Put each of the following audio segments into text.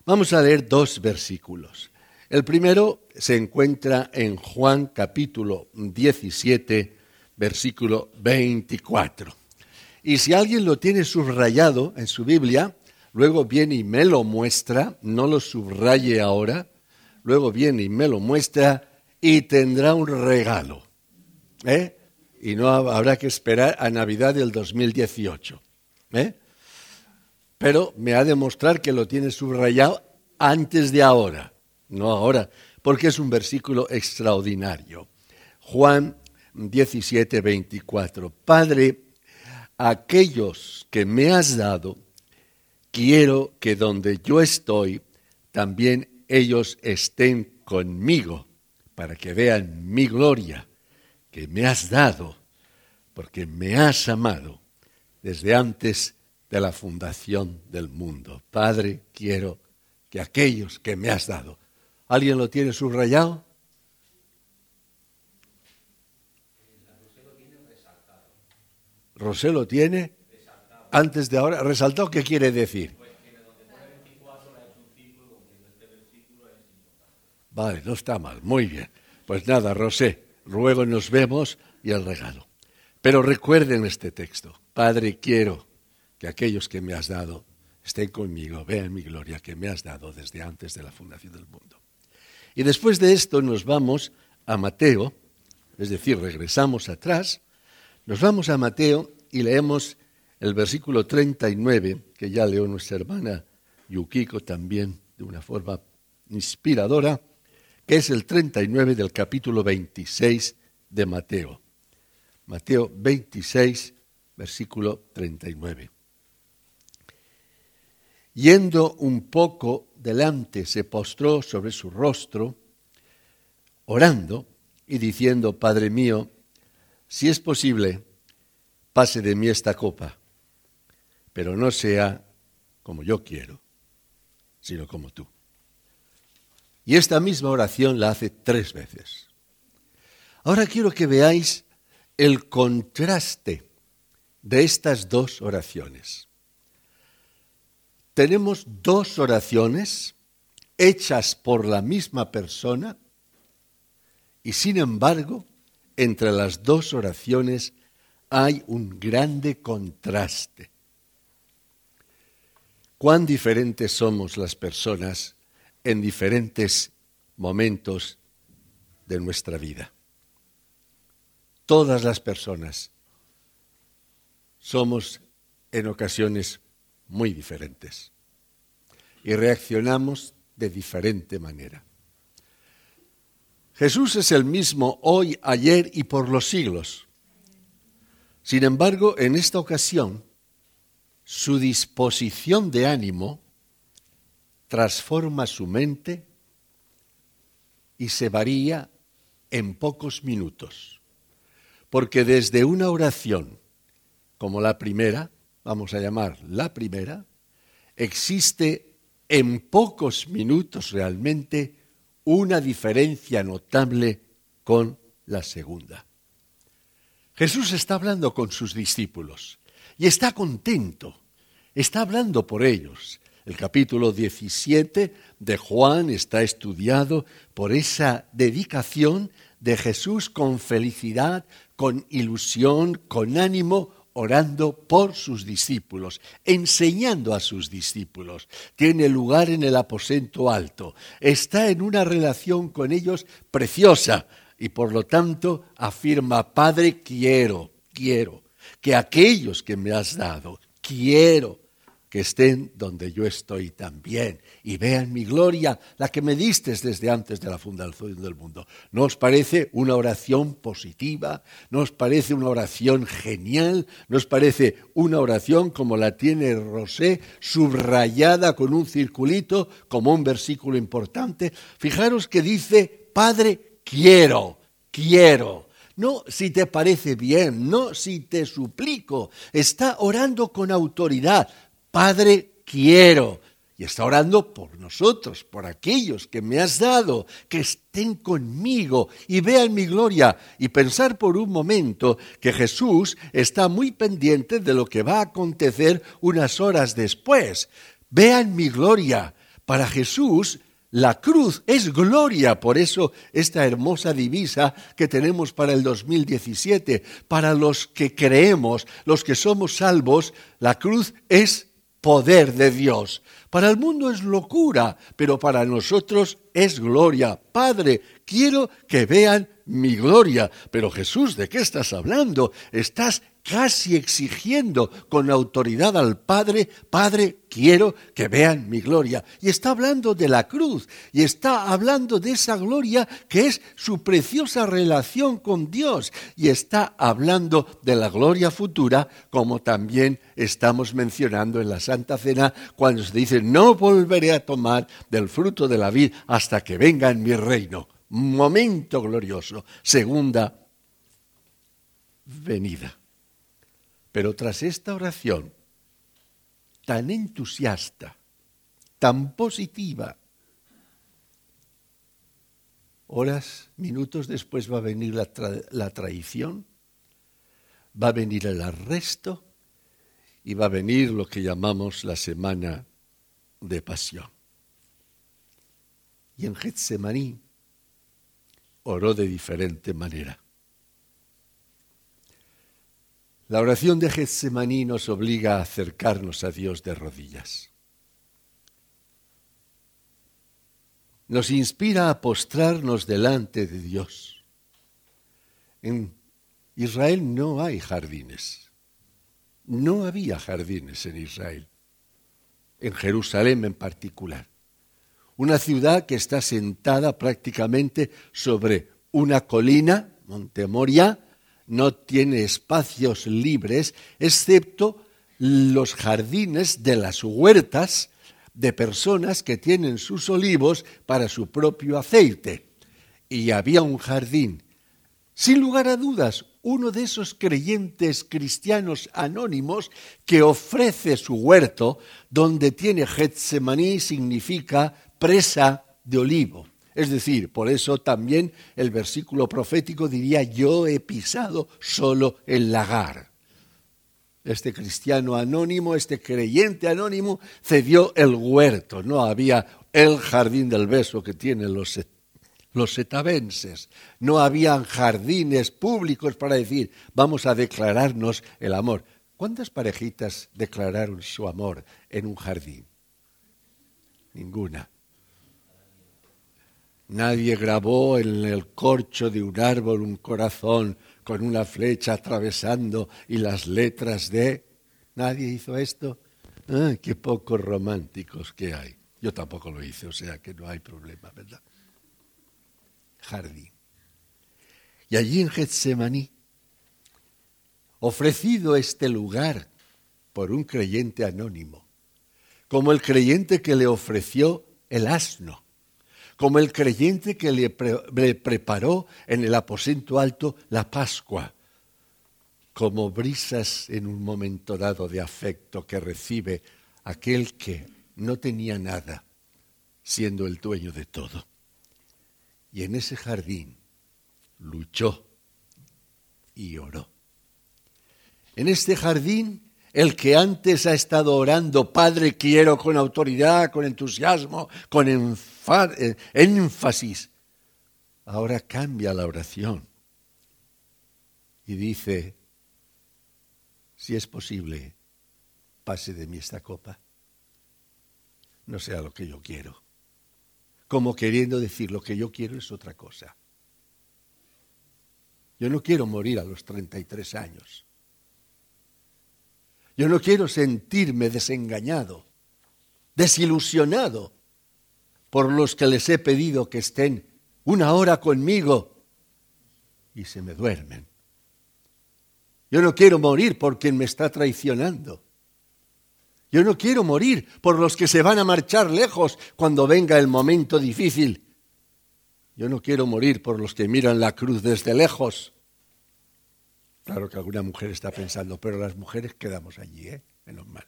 Vamos a leer 2 versículos. El primero se encuentra en Juan capítulo 17, versículo 24. Y si alguien lo tiene subrayado en su Biblia, luego viene y me lo muestra, no lo subraye ahora, luego viene y me lo muestra y tendrá un regalo. Y no habrá que esperar a Navidad del 2018. Pero me ha de mostrar que lo tiene subrayado antes de ahora, no ahora, porque es un versículo extraordinario. Juan 17, 24. Padre, aquellos que me has dado, quiero que donde yo estoy, también ellos estén conmigo, para que vean mi gloria que me has dado, porque me has amado desde antes de la fundación del mundo. Padre, quiero que aquellos que me has dado. ¿Alguien lo tiene subrayado? Rosé lo tiene antes de ahora. ¿Resaltado qué quiere decir? Vale, no está mal, muy bien. Pues nada, Rosé, luego nos vemos y el regalo. Pero recuerden este texto. Padre, quiero que aquellos que me has dado estén conmigo, vean mi gloria que me has dado desde antes de la fundación del mundo. Y después de esto nos vamos a Mateo, es decir, regresamos atrás, nos vamos a Mateo y leemos el versículo 39, que ya leo nuestra hermana Yukiko también de una forma inspiradora, que es el 39 del capítulo 26 de Mateo. Mateo 26, versículo 39. Yendo un poco delante, se postró sobre su rostro, orando y diciendo, Padre mío, si es posible, pase de mí esta copa, pero no sea como yo quiero, sino como tú. Y esta misma oración la hace 3 veces. Ahora quiero que veáis el contraste de estas 2 oraciones. Tenemos 2 oraciones hechas por la misma persona y sin embargo, entre las 2 oraciones hay un grande contraste. Cuán diferentes somos las personas en diferentes momentos de nuestra vida. Todas las personas somos en ocasiones muy diferentes y reaccionamos de diferente manera. Jesús es el mismo hoy, ayer y por los siglos. Sin embargo, en esta ocasión, su disposición de ánimo transforma su mente y se varía en pocos minutos. Porque desde una oración como la primera, vamos a llamar la primera, existe en pocos minutos realmente una diferencia notable con la segunda. Jesús está hablando con sus discípulos y está contento, está hablando por ellos. El capítulo 17 de Juan está estudiado por esa dedicación de Jesús con felicidad, con ilusión, con ánimo, orando por sus discípulos, enseñando a sus discípulos. Tiene lugar en el aposento alto, está en una relación con ellos preciosa y por lo tanto afirma, Padre, quiero que aquellos que me has dado, quiero que estén donde yo estoy también y vean mi gloria, la que me diste desde antes de la fundación del mundo. ¿No os parece una oración positiva? ¿No os parece una oración genial? ¿No os parece una oración como la tiene Rosé, subrayada con un circulito, como un versículo importante? Fijaros que dice, Padre, quiero. No si te parece bien, no si te suplico. Está orando con autoridad. Padre, quiero. Y está orando por nosotros, por aquellos que me has dado, que estén conmigo y vean mi gloria. Y pensar por un momento que Jesús está muy pendiente de lo que va a acontecer unas horas después. Vean mi gloria. Para Jesús, la cruz es gloria. Por eso esta hermosa divisa que tenemos para el 2017, para los que creemos, los que somos salvos, la cruz es poder de Dios. Para el mundo es locura, pero para nosotros es gloria. Padre, quiero que vean mi gloria. Pero Jesús, ¿de qué estás hablando? Estás casi exigiendo con autoridad al Padre: Padre, quiero que vean mi gloria. Y está hablando de la cruz, y está hablando de esa gloria que es su preciosa relación con Dios, y está hablando de la gloria futura, como también estamos mencionando en la Santa Cena, cuando se dice: no volveré a tomar del fruto de la vid hasta que venga en mi reino. Momento glorioso, segunda venida. Pero tras esta oración tan entusiasta, tan positiva, minutos después va a venir la traición, va a venir el arresto y va a venir lo que llamamos la semana de pasión. Y en Getsemaní oró de diferente manera. La oración de Getsemaní nos obliga a acercarnos a Dios de rodillas. Nos inspira a postrarnos delante de Dios. En Israel no hay jardines. No había jardines en Israel. En Jerusalén en particular. Una ciudad que está sentada prácticamente sobre una colina, Monte Moria. No tiene espacios libres, excepto los jardines de las huertas de personas que tienen sus olivos para su propio aceite. Y había un jardín. Sin lugar a dudas, uno de esos creyentes cristianos anónimos que ofrece su huerto, donde tiene Getsemaní, significa presa de olivo. Es decir, por eso también el versículo profético diría: yo he pisado solo el lagar. Este cristiano anónimo, este creyente anónimo, cedió el huerto. No había el jardín del beso que tienen los setabenses. No habían jardines públicos para decir: vamos a declararnos el amor. ¿Cuántas parejitas declararon su amor en un jardín? Ninguna. Nadie grabó en el corcho de un árbol un corazón con una flecha atravesando y las letras de... ¿Nadie hizo esto? ¡Ah, qué pocos románticos que hay! Yo tampoco lo hice, o sea que no hay problema, ¿verdad? Jardín. Y allí en Getsemaní, ofrecido este lugar por un creyente anónimo, como el creyente que le ofreció el asno, como el creyente que le preparó en el aposento alto la Pascua, como brisas en un momento dado de afecto que recibe aquel que no tenía nada, siendo el dueño de todo. Y en ese jardín luchó y oró. En este jardín, el que antes ha estado orando: Padre, quiero, con autoridad, con entusiasmo, con énfasis, ahora cambia la oración y dice: si es posible, pase de mí esta copa, no sea lo que yo quiero. Como queriendo decir: lo que yo quiero es otra cosa. Yo no quiero morir a los 33 años. Yo no quiero sentirme desengañado, desilusionado por los que les he pedido que estén una hora conmigo y se me duermen. Yo no quiero morir por quien me está traicionando. Yo no quiero morir por los que se van a marchar lejos cuando venga el momento difícil. Yo no quiero morir por los que miran la cruz desde lejos. Claro que alguna mujer está pensando: pero las mujeres quedamos allí, menos mal.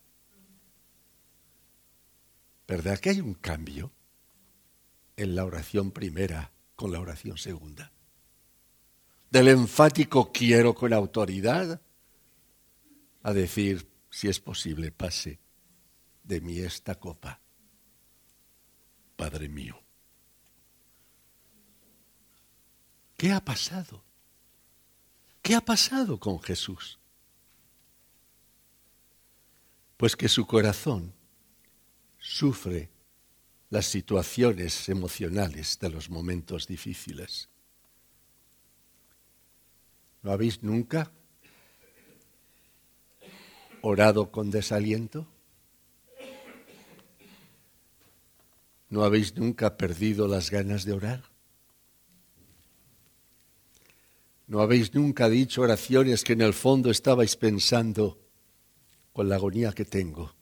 ¿Verdad que hay un cambio en la oración primera con la oración segunda? Del enfático quiero con autoridad a decir: si es posible, pase de mí esta copa. Padre mío. ¿Qué ha pasado? ¿Qué ha pasado con Jesús? Pues que su corazón sufre las situaciones emocionales de los momentos difíciles. ¿No habéis nunca orado con desaliento? ¿No habéis nunca perdido las ganas de orar? ¿No habéis nunca dicho oraciones que en el fondo estabais pensando con la agonía que tengo?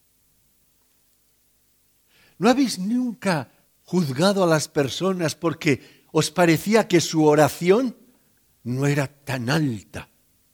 ¿No habéis nunca juzgado a las personas porque os parecía que su oración no era tan alta?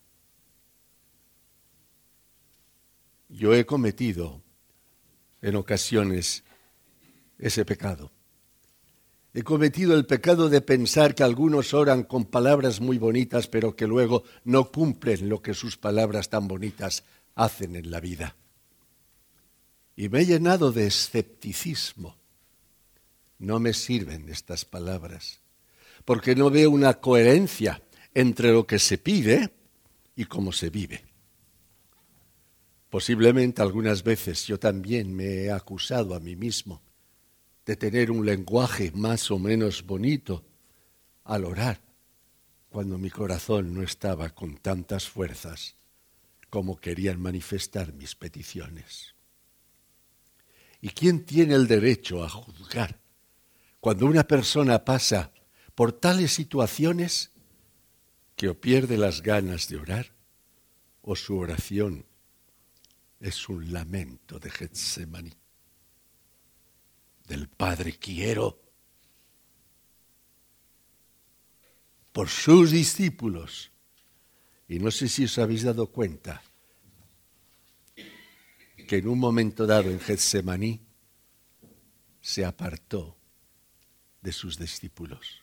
Yo he cometido en ocasiones ese pecado. He cometido el pecado de pensar que algunos oran con palabras muy bonitas, pero que luego no cumplen lo que sus palabras tan bonitas hacen en la vida. Y me he llenado de escepticismo. No me sirven estas palabras, porque no veo una coherencia entre lo que se pide y cómo se vive. Posiblemente algunas veces yo también me he acusado a mí mismo de tener un lenguaje más o menos bonito al orar, cuando mi corazón no estaba con tantas fuerzas como querían manifestar mis peticiones. ¿Y quién tiene el derecho a juzgar cuando una persona pasa por tales situaciones que o pierde las ganas de orar o su oración es un lamento de Getsemaní? Del Padre quiero por sus discípulos. Y no sé si os habéis dado cuenta que en un momento dado en Getsemaní se apartó de sus discípulos.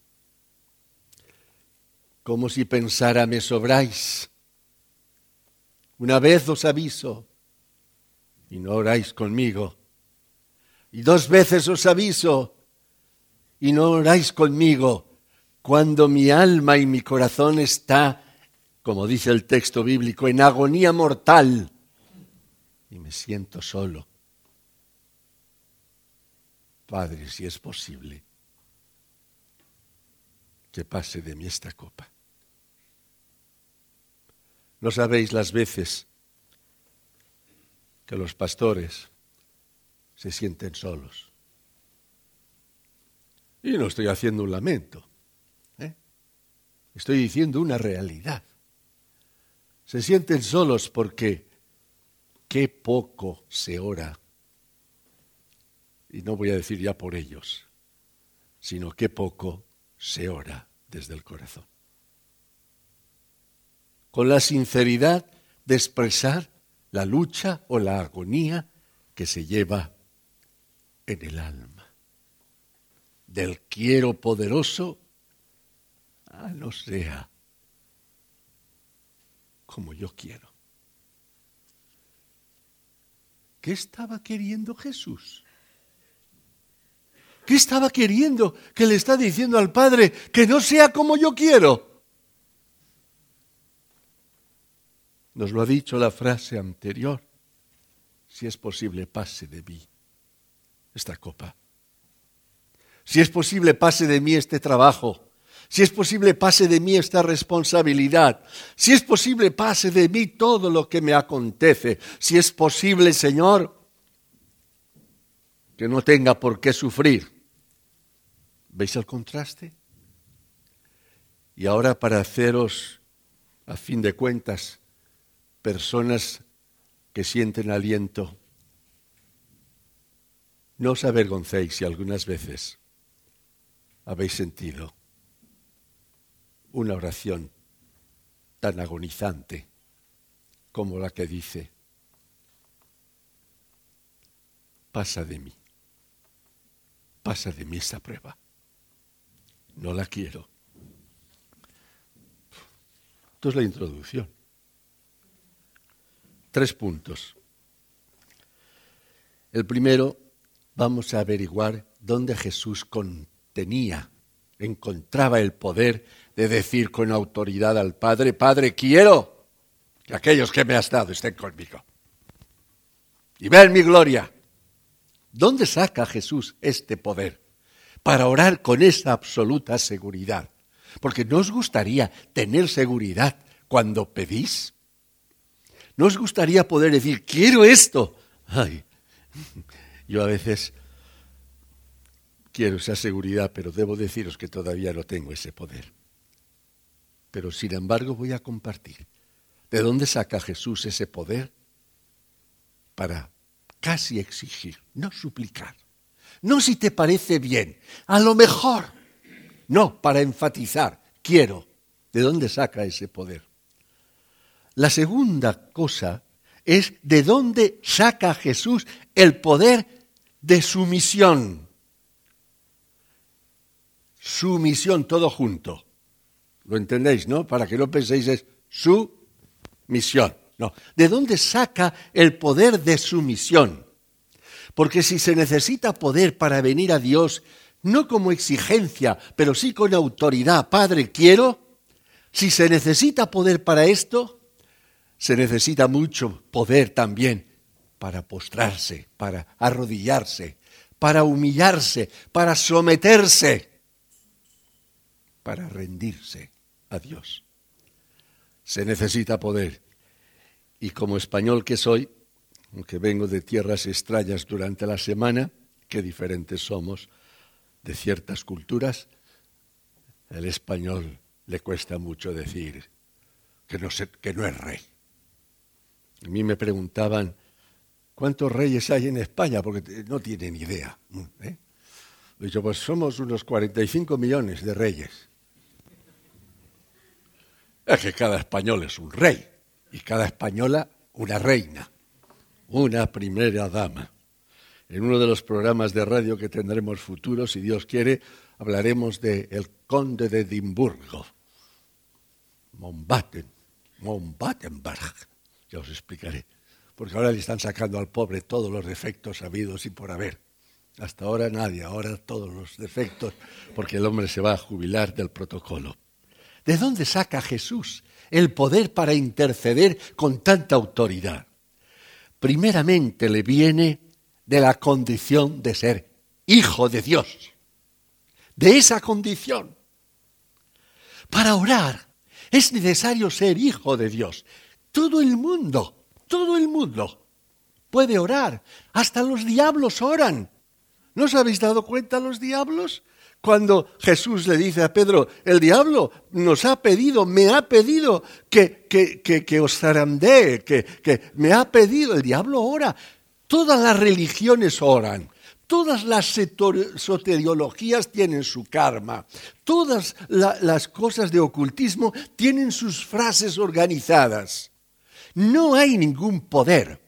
Como si pensara, me sobráis. Una vez os aviso y no oráis conmigo. Y 2 veces os aviso y no oráis conmigo, cuando mi alma y mi corazón está, como dice el texto bíblico, en agonía mortal y me siento solo. Padre, si es posible, que pase de mí esta copa. No sabéis las veces que los pastores se sienten solos. Y no estoy haciendo un lamento, estoy diciendo una realidad. Se sienten solos porque qué poco se ora. Y no voy a decir ya por ellos, sino qué poco se ora desde el corazón. Con la sinceridad de expresar la lucha o la agonía que se lleva en el alma. Del quiero poderoso a no sea como yo quiero. ¿Qué estaba queriendo Jesús? ¿Qué estaba queriendo que le está diciendo al Padre que no sea como yo quiero? Nos lo ha dicho la frase anterior. Si es posible, pase de mí esta copa. Si es posible, pase de mí este trabajo. Si es posible, pase de mí esta responsabilidad. Si es posible, pase de mí todo lo que me acontece. Si es posible, Señor, que no tenga por qué sufrir. ¿Veis el contraste? Y ahora, para haceros, a fin de cuentas, personas que sienten aliento, no os avergoncéis si algunas veces habéis sentido una oración tan agonizante como la que dice, pasa de mí esta prueba, no la quiero. Esto es la introducción. 3 puntos. El primero, vamos a averiguar dónde Jesús encontraba el poder de decir con autoridad al Padre: Padre, quiero que aquellos que me has dado estén conmigo y vean mi gloria. ¿Dónde saca Jesús este poder para orar con esa absoluta seguridad? Porque ¿no os gustaría tener seguridad cuando pedís? ¿No os gustaría poder decir, quiero esto? Ay, yo a veces quiero esa seguridad, pero debo deciros que todavía no tengo ese poder. Pero sin embargo voy a compartir. ¿De dónde saca Jesús ese poder? Para casi exigir, no suplicar. No si te parece bien, a lo mejor. No, para enfatizar, quiero. ¿De dónde saca ese poder? La segunda cosa es de dónde saca Jesús el poder de sumisión. Sumisión, todo junto. ¿Lo entendéis, no? Para que no penséis es sumisión. No. ¿De dónde saca el poder de sumisión? Porque si se necesita poder para venir a Dios, no como exigencia, pero sí con autoridad, Padre, quiero. Si se necesita poder para esto, se necesita mucho poder también para postrarse, para arrodillarse, para humillarse, para someterse, para rendirse a Dios. Se necesita poder. Y como español que soy, aunque vengo de tierras extrañas durante la semana, qué diferentes somos de ciertas culturas, el español le cuesta mucho decir que no es rey. A mí me preguntaban, ¿cuántos reyes hay en España? Porque no tienen idea. He dicho, pues somos unos 45 millones de reyes. Es que cada español es un rey y cada española una reina, una primera dama. En uno de los programas de radio que tendremos futuros, si Dios quiere, hablaremos de el conde de Edimburgo, Mountbattenberg. Ya os explicaré, porque ahora le están sacando al pobre todos los defectos habidos y por haber. Hasta ahora nadie, ahora todos los defectos, porque el hombre se va a jubilar del protocolo. ¿De dónde saca Jesús el poder para interceder con tanta autoridad? Primeramente le viene de la condición de ser hijo de Dios. De esa condición. Para orar es necesario ser hijo de Dios. Todo el mundo puede orar. Hasta los diablos oran. ¿No os habéis dado cuenta los diablos? Cuando Jesús le dice a Pedro, el diablo me ha pedido que os zarandee, que me ha pedido, el diablo ora. Todas las religiones oran. Todas las soteriologías tienen su karma. Todas las cosas de ocultismo tienen sus frases organizadas. No hay ningún poder,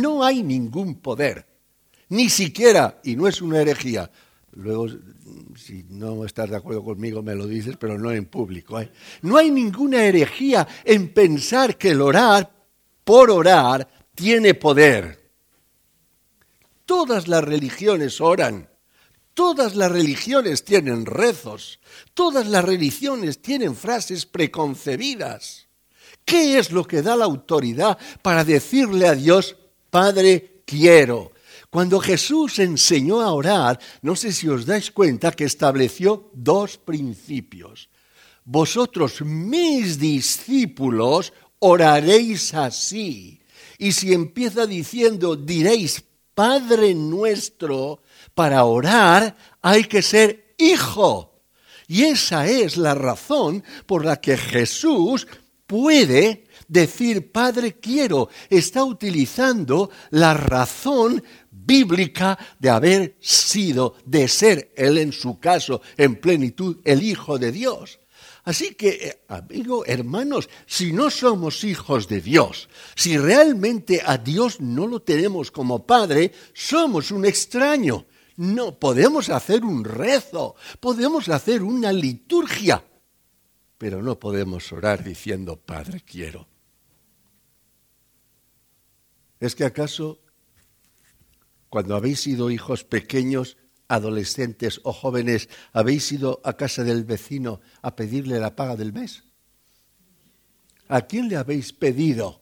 ni siquiera, y no es una herejía, luego si no estás de acuerdo conmigo me lo dices, pero no en público. No hay ninguna herejía en pensar que el orar, por orar, tiene poder. Todas las religiones oran, todas las religiones tienen rezos, todas las religiones tienen frases preconcebidas. ¿Qué es lo que da la autoridad para decirle a Dios, Padre, quiero? Cuando Jesús enseñó a orar, no sé si os dais cuenta que estableció dos principios. Vosotros, mis discípulos, oraréis así. Y si empieza diciendo, diréis, Padre nuestro, para orar hay que ser hijo. Y esa es la razón por la que Jesús puede decir, Padre, quiero. Está utilizando la razón bíblica de ser él en su caso, en plenitud, el Hijo de Dios. Así que, hermanos, si no somos hijos de Dios, si realmente a Dios no lo tenemos como Padre, somos un extraño. No, podemos hacer un rezo, podemos hacer una liturgia, pero no podemos orar diciendo, Padre, quiero. ¿Es que acaso Cuando habéis sido hijos pequeños, adolescentes o jóvenes, ¿habéis ido a casa del vecino a pedirle la paga del mes? ¿A quién le habéis pedido?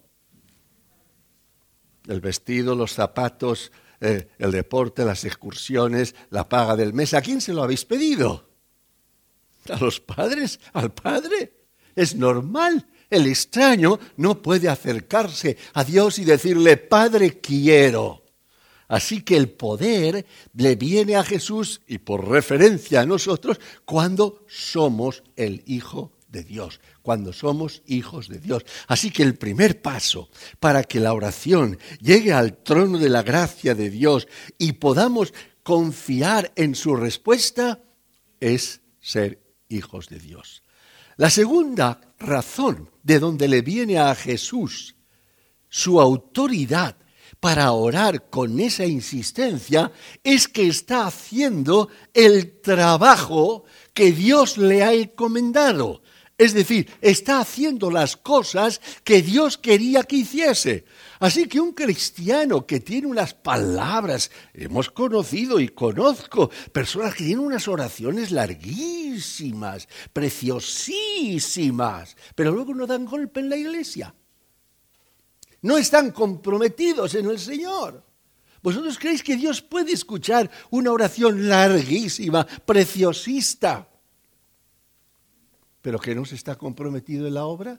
El vestido, los zapatos, el deporte, las excursiones, la paga del mes. ¿A quién se lo habéis pedido? ¿A los padres? ¿Al padre? Es normal. El extraño no puede acercarse a Dios y decirle, Padre, quiero. Así que el poder le viene a Jesús y por referencia a nosotros cuando somos el Hijo de Dios, cuando somos hijos de Dios. Así que el primer paso para que la oración llegue al trono de la gracia de Dios y podamos confiar en su respuesta es ser hijos de Dios. La segunda razón de donde le viene a Jesús su autoridad para orar con esa insistencia es que está haciendo el trabajo que Dios le ha encomendado. Es decir, está haciendo las cosas que Dios quería que hiciese. Así que un cristiano que tiene unas palabras, hemos conocido y conozco personas que tienen unas oraciones larguísimas, preciosísimas, pero luego no dan golpe en la iglesia. No están comprometidos en el Señor. ¿Vosotros creéis que Dios puede escuchar una oración larguísima, preciosista, pero que no se está comprometido en la obra?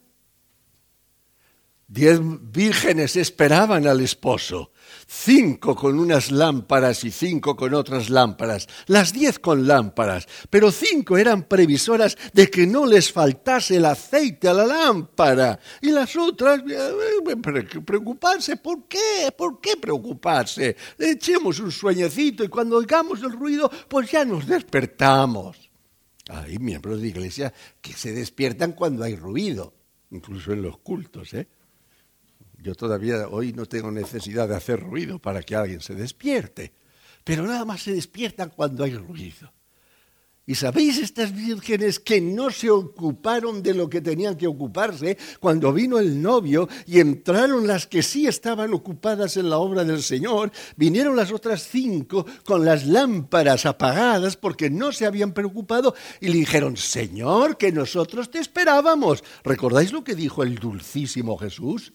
10 vírgenes esperaban al esposo, 5 con unas lámparas y 5 con otras lámparas, las 10 con lámparas, pero 5 eran previsoras de que no les faltase el aceite a la lámpara, y las otras, preocuparse, ¿por qué? ¿Por qué preocuparse? Echemos un sueñecito y cuando oigamos el ruido, pues ya nos despertamos. Hay miembros de iglesia que se despiertan cuando hay ruido, incluso en los cultos, Yo todavía hoy no tengo necesidad de hacer ruido para que alguien se despierte, pero nada más se despiertan cuando hay ruido. ¿Y sabéis estas vírgenes que no se ocuparon de lo que tenían que ocuparse cuando vino el novio y entraron las que sí estaban ocupadas en la obra del Señor? Vinieron las otras 5 con las lámparas apagadas porque no se habían preocupado y le dijeron, Señor, que nosotros te esperábamos. ¿Recordáis lo que dijo el dulcísimo Jesús?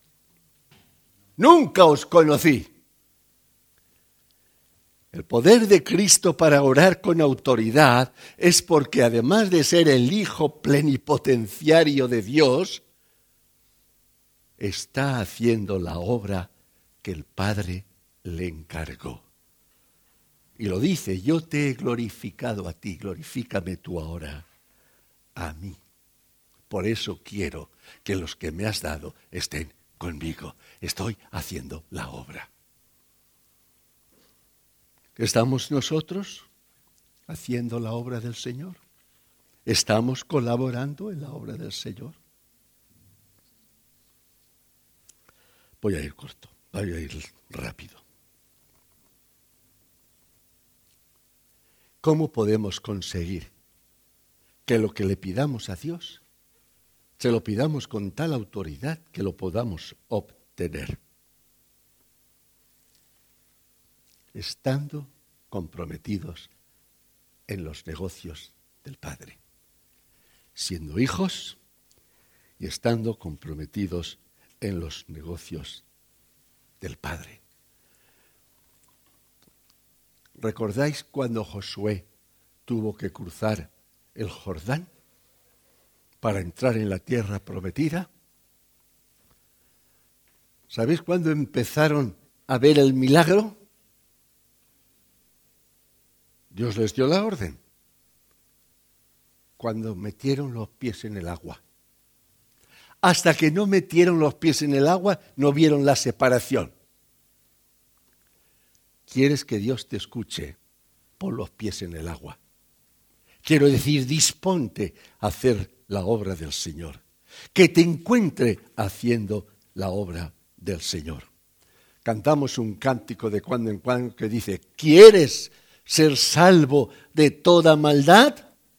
Nunca os conocí. El poder de Cristo para orar con autoridad es porque además de ser el Hijo plenipotenciario de Dios, está haciendo la obra que el Padre le encargó. Y lo dice, yo te he glorificado a ti, glorifícame tú ahora a mí. Por eso quiero que los que me has dado estén conmigo. Estoy haciendo la obra. ¿Estamos nosotros haciendo la obra del Señor? ¿Estamos colaborando en la obra del Señor? Voy a ir corto, voy a ir rápido. ¿Cómo podemos conseguir que lo que le pidamos a Dios se lo pidamos con tal autoridad que lo podamos obtener? Estando comprometidos en los negocios del Padre, siendo hijos y estando comprometidos en los negocios del Padre. ¿Recordáis cuando Josué tuvo que cruzar el Jordán para entrar en la tierra prometida? ¿Sabéis cuándo empezaron a ver el milagro? Dios les dio la orden cuando metieron los pies en el agua. Hasta que no metieron los pies en el agua, no vieron la separación. ¿Quieres que Dios te escuche? Pon los pies en el agua. Quiero decir, disponte a hacer la obra del Señor. Que te encuentre haciendo la obra del Señor. Cantamos un cántico de cuando en cuando que dice, ¿quieres ser salvo de toda maldad?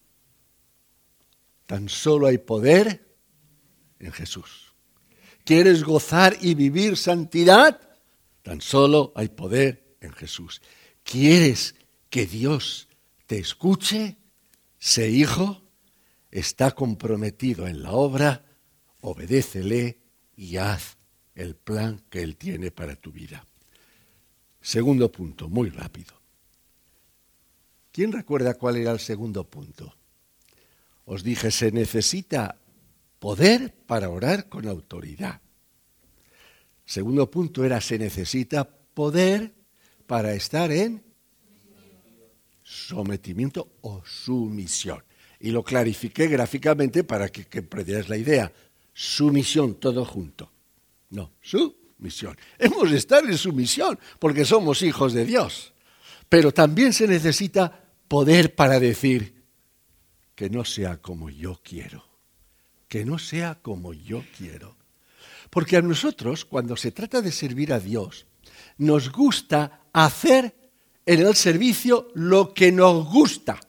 Tan solo hay poder en Jesús. ¿Quieres gozar y vivir santidad? Tan solo hay poder en Jesús. ¿Quieres que Dios te escuche? Sé hijo, está comprometido en la obra, obedécele y haz el plan que Él tiene para tu vida. Segundo punto, muy rápido. ¿Quién recuerda cuál era el segundo punto? Os dije, se necesita poder para orar con autoridad. Segundo punto era, se necesita poder para estar en sometimiento o sumisión. Y lo clarifiqué gráficamente para que perdieras la idea. Sumisión, todo junto. No, sumisión. Hemos de estar en sumisión porque somos hijos de Dios. Pero también se necesita poder para decir que no sea como yo quiero. Que no sea como yo quiero. Porque a nosotros, cuando se trata de servir a Dios, nos gusta hacer en el servicio lo que nos gusta.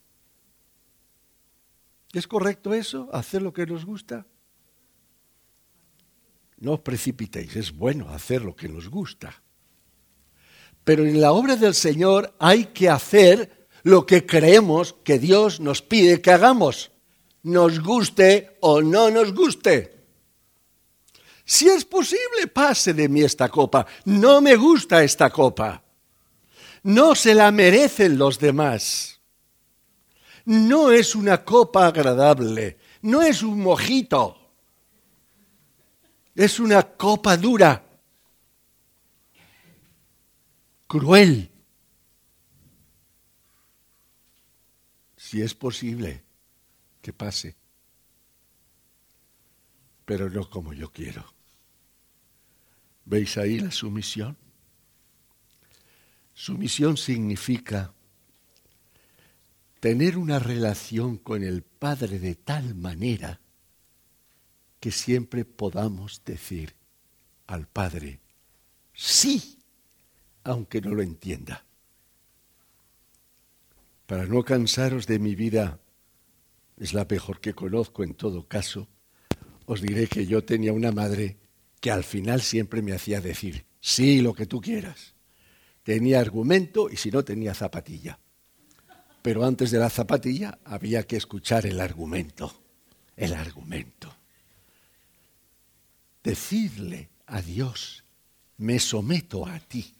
¿Es correcto eso? ¿Hacer lo que nos gusta? No os precipitéis, es bueno hacer lo que nos gusta. Pero en la obra del Señor hay que hacer lo que creemos que Dios nos pide que hagamos, nos guste o no nos guste. Si es posible, pase de mí esta copa. No me gusta esta copa. No se la merecen los demás. No es una copa agradable. No es un mojito. Es una copa dura. Cruel. Si es posible, que pase. Pero no como yo quiero. ¿Veis ahí la sumisión? Sumisión significa tener una relación con el Padre de tal manera que siempre podamos decir al Padre, sí, aunque no lo entienda. Para no cansaros de mi vida, es la mejor que conozco en todo caso, os diré que yo tenía una madre que al final siempre me hacía decir, sí, lo que tú quieras. Tenía argumento y si no tenía zapatilla. Pero antes de la zapatilla había que escuchar el argumento. El argumento. Decidle a Dios, me someto a ti.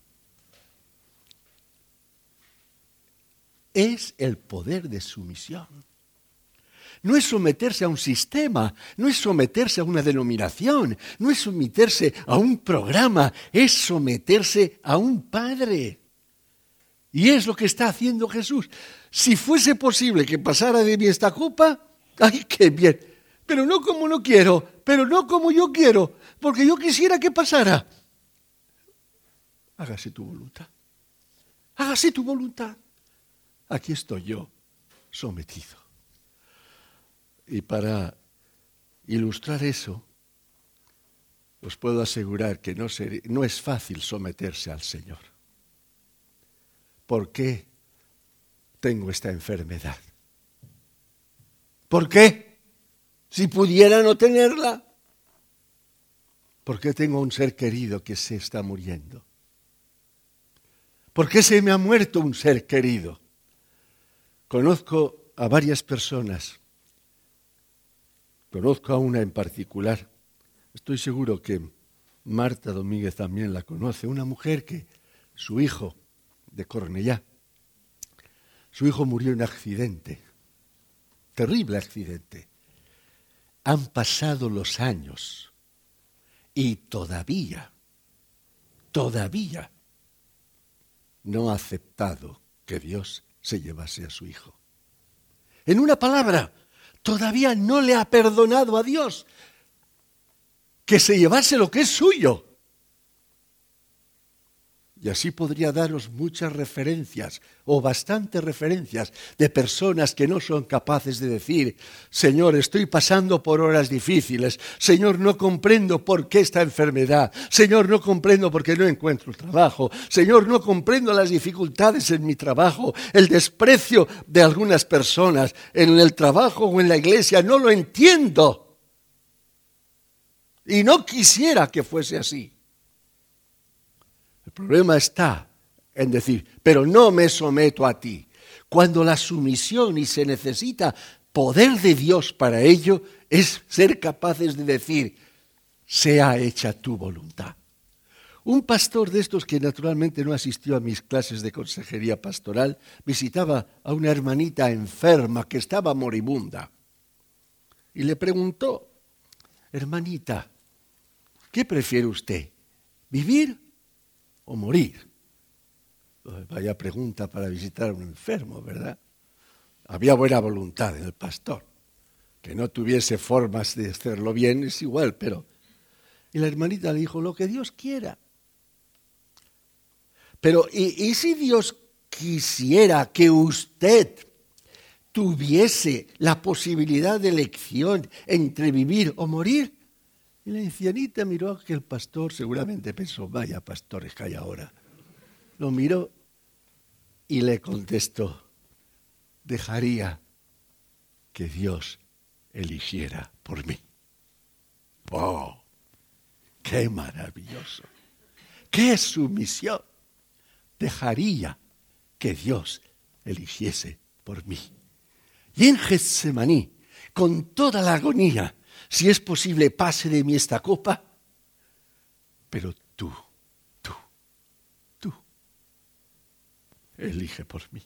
Es el poder de sumisión. No es someterse a un sistema, no es someterse a una denominación, no es someterse a un programa, es someterse a un Padre. Y es lo que está haciendo Jesús. Si fuese posible que pasara de mí esta copa, ¡ay, qué bien! Pero no como no quiero, pero no como yo quiero, porque yo quisiera que pasara. Hágase tu voluntad. Hágase tu voluntad. Aquí estoy yo, sometido. Y para ilustrar eso, os puedo asegurar que no es fácil someterse al Señor. ¿Por qué tengo esta enfermedad? ¿Por qué? Si pudiera no tenerla. ¿Por qué tengo un ser querido que se está muriendo? ¿Por qué se me ha muerto un ser querido? Conozco a varias personas. Conozco a una en particular. Estoy seguro que Marta Domínguez también la conoce. Una mujer que su hijo, de Cornellá, su hijo murió en un accidente. Terrible accidente. Han pasado los años y todavía no ha aceptado que Dios se llevase a su hijo. En una palabra, todavía no le ha perdonado a Dios que se llevase lo que es suyo. Y así podría daros muchas referencias, o bastantes referencias, de personas que no son capaces de decir, Señor, estoy pasando por horas difíciles, Señor, no comprendo por qué esta enfermedad, Señor, no comprendo por qué no encuentro trabajo, Señor, no comprendo las dificultades en mi trabajo, el desprecio de algunas personas en el trabajo o en la iglesia, no lo entiendo. Y no quisiera que fuese así. El problema está en decir, pero no me someto a ti. Cuando la sumisión y se necesita poder de Dios para ello, es ser capaces de decir, sea hecha tu voluntad. Un pastor de estos que naturalmente no asistió a mis clases de consejería pastoral, visitaba a una hermanita enferma que estaba moribunda y le preguntó, hermanita, ¿qué prefiere usted, vivir o morir? Vaya pregunta para visitar a un enfermo, ¿verdad? Había buena voluntad en el pastor. Que no tuviese formas de hacerlo bien es igual, pero... Y la hermanita le dijo, lo que Dios quiera. Pero, ¿y si Dios quisiera que usted tuviese la posibilidad de elección entre vivir o morir? Y la ancianita miró a aquel pastor, seguramente pensó, vaya pastores que hay ahora. Lo miró y le contestó, dejaría que Dios eligiera por mí. ¡Oh! ¡Qué maravilloso! ¡Qué sumisión! Dejaría que Dios eligiese por mí. Y en Getsemaní, con toda la agonía, si es posible, pase de mí esta copa, pero tú, elige por mí.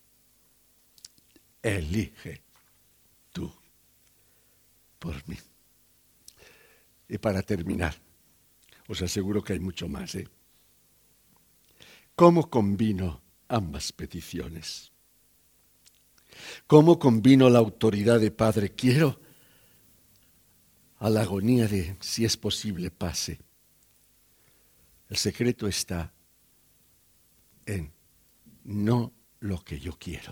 Elige tú por mí. Y para terminar, os aseguro que hay mucho más, ¿Cómo combino ambas peticiones? ¿Cómo combino la autoridad de Padre? Quiero a la agonía de, si es posible, pase. El secreto está en no lo que yo quiero,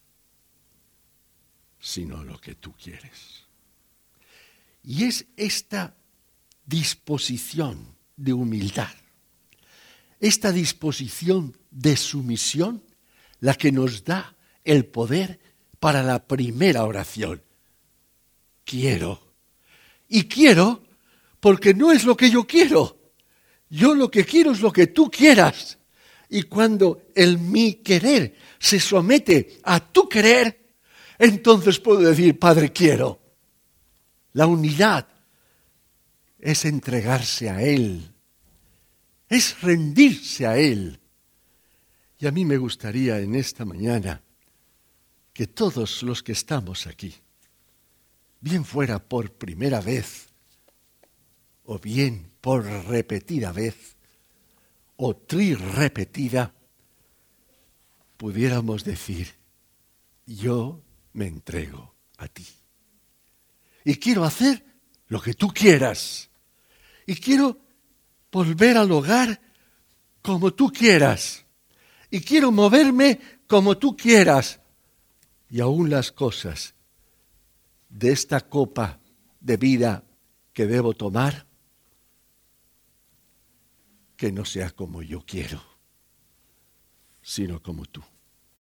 sino lo que tú quieres. Y es esta disposición de humildad, esta disposición de sumisión, la que nos da el poder para la primera oración. Quiero. Y quiero porque no es lo que yo quiero. Yo lo que quiero es lo que tú quieras. Y cuando el mi querer se somete a tu querer, entonces puedo decir, Padre, quiero. La unidad es entregarse a Él, es rendirse a Él. Y a mí me gustaría en esta mañana que todos los que estamos aquí, bien fuera por primera vez o bien por repetida vez o trirrepetida, pudiéramos decir, yo me entrego a ti. Y quiero hacer lo que tú quieras. Y quiero volver al hogar como tú quieras. Y quiero moverme como tú quieras. Y aún las cosas de esta copa de vida que debo tomar, que no sea como yo quiero, sino como tú.